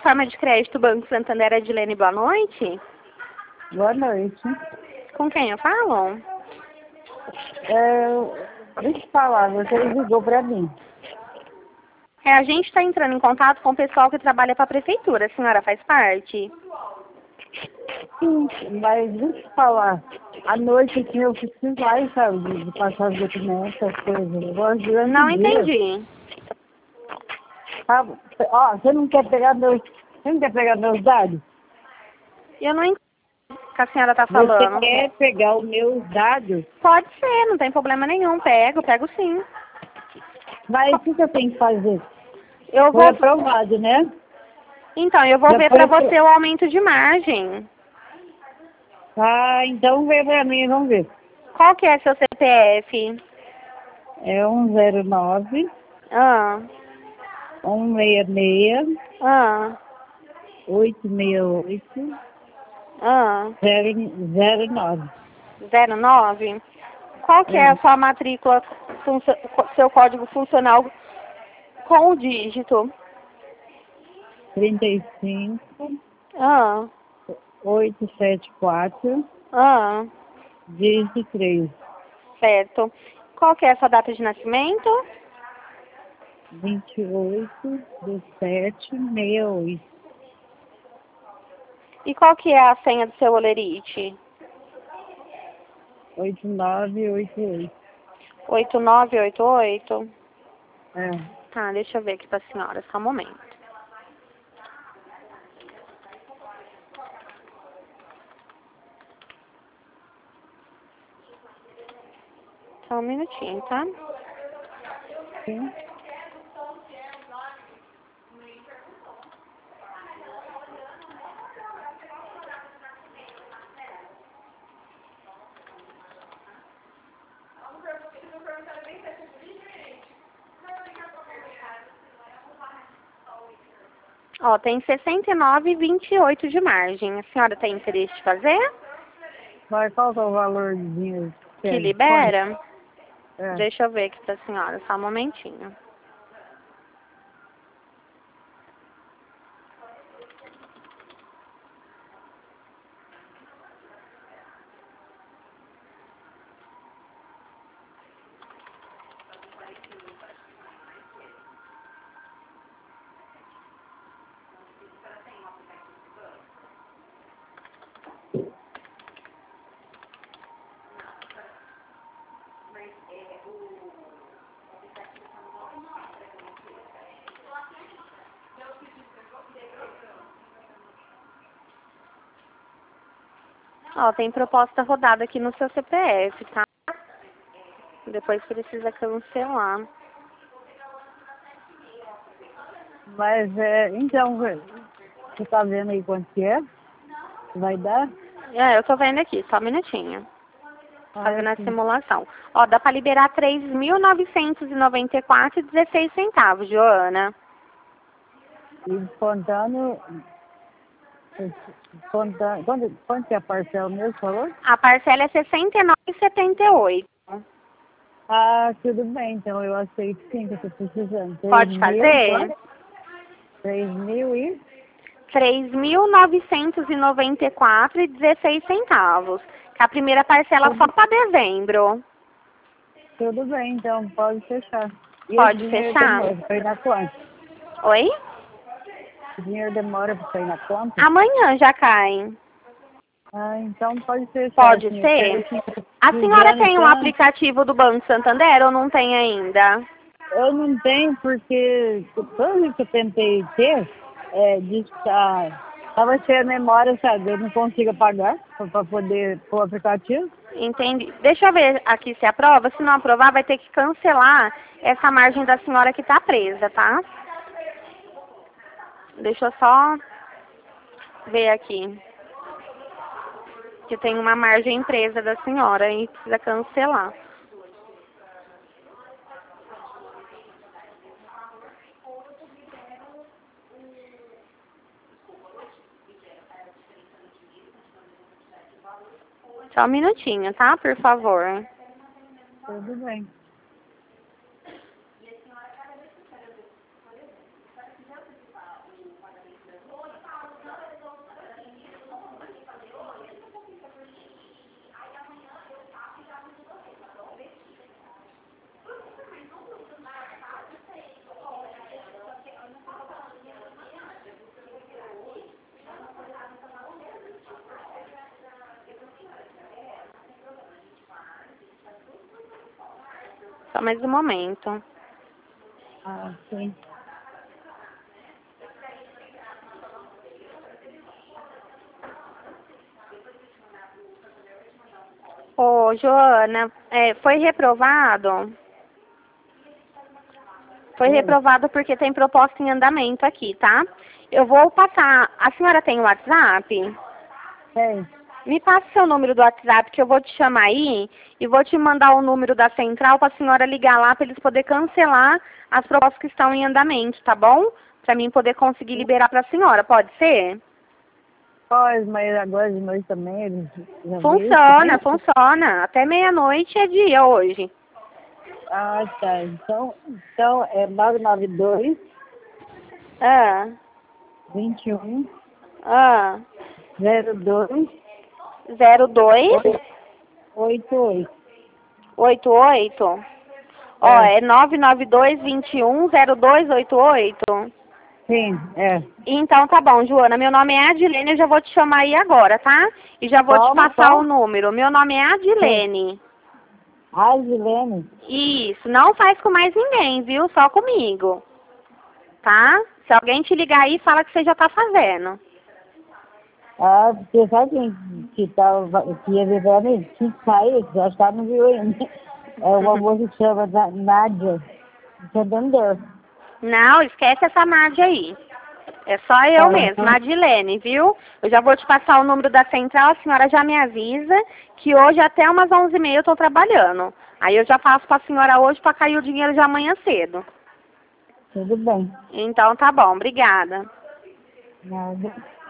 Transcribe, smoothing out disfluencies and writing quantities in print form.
plataforma de crédito Banco Santander, Edilene, boa noite. Boa noite. Com quem eu falo? Deixa eu falar, você ligou para mim. A gente está entrando em contato com o pessoal que trabalha para a prefeitura. A senhora faz parte? Sim, mas deixa eu falar. À noite aqui eu preciso mais, sabe, de passar os documentos, as coisas. Eu gosto durante Não o dia. entendi. Sabe? Ó, você não quer pegar meus dados? Eu não entendi o que a senhora está Você falando. quer pegar os meus dados? Pode ser, não tem problema nenhum. Pego sim. Mas o que eu tenho que fazer? Eu Foi vou... aprovado, né? Então, eu vou Já ver foi para você o aumento de margem. Ah, então vem para mim, vamos ver. Qual que é seu CPF? É 109 Ah, 166 ah, 868 ah. 009. 09? Qual que é a sua matrícula, seu código funcional com o dígito? 35 Ah, 874 ah, 23 certo. Qual que é a sua data de nascimento? 28 do 7 68. E qual que é a senha do seu Olerite? 8988. 8988? É. Tá, deixa eu ver aqui pra senhora, só um momento. Só um minutinho, tá? Sim. Ó, tem 69,28 de margem. A senhora tem interesse de fazer? Mas qual que é o valor de dinheiro? Que libera? É. Deixa eu ver aqui pra senhora, só um momentinho. Ó, tem proposta rodada aqui no seu CPF, tá? Depois precisa cancelar. Mas, então, você tá vendo aí quanto que é? Vai dar? Eu tô vendo aqui, só um minutinho. Fazendo a Sim. simulação. Ó, dá pra liberar 3.994,16 centavos, Joana. E descontando, quanto que é a parcela mesmo, falou? A parcela é R$ 69,78. Ah, tudo bem, então eu aceito sim que eu tô precisando. Pode fazer? 3.000 e... 3.994,16 centavos. Que a primeira parcela só para dezembro. Tudo bem, então pode fechar. E esse Pode dinheiro fechar? demora para sair na conta? Oi? O dinheiro demora para sair na conta? Amanhã já cai. Ah, então pode fechar, Pode assim, eu quero ser? assim, A senhora precisando tem um tanto. aplicativo do Banco Santander ou não tem ainda? Eu não tenho porque toda vez que eu tentei ter, diz que tava cheia a memória, sabe? Eu não consigo apagar para poder pôr o aplicativo. Entendi. Deixa eu ver aqui se aprova. Se não aprovar, vai ter que cancelar essa margem da senhora que tá presa, tá? Deixa eu só ver aqui. Que tem uma margem presa da senhora e precisa cancelar. Só um minutinho, tá? Por favor. Tudo bem. Só mais um momento. Ah, sim. Ô, Joana, foi reprovado? Foi Oi. reprovado porque tem proposta em andamento aqui, tá? Eu vou passar... A senhora tem o WhatsApp? Tem. Me passa seu número do WhatsApp que eu vou te chamar aí e vou te mandar o número da central para a senhora ligar lá para eles poderem cancelar as propostas que estão em andamento, tá bom? Para mim poder conseguir liberar para a senhora, pode ser? Pode, mas agora de noite também eles já viu Funciona, isso? funciona. Até meia-noite é dia hoje. Ah, tá. Então é 992 Ah, 21 ah, 02 02 88. 88. Ó, É, é 992 21 0288. sim, é. Então tá bom, Joana. Meu nome é Adilene, eu já vou te chamar aí agora, tá? E já vou te Como, passar o como? número. Meu nome é Sim. Adilene. A Gilene. Isso, não faz com mais ninguém, viu? Só comigo. Tá? Se alguém te ligar aí, fala que você já tá fazendo. Ah, porque sabe que ia ver pra mim? Que saiu, já está no viu ainda. É uma moça que chama Nádia. Entendeu? Não, esquece essa Nádia aí. É só eu Tá, mesmo, então, Adilene, viu? Eu já vou te passar o número da central, a senhora já me avisa que hoje até umas 11h30 eu tô trabalhando. Aí eu já faço pra senhora hoje pra cair o dinheiro de amanhã cedo. tudo bem. Então tá bom, obrigada. Nada.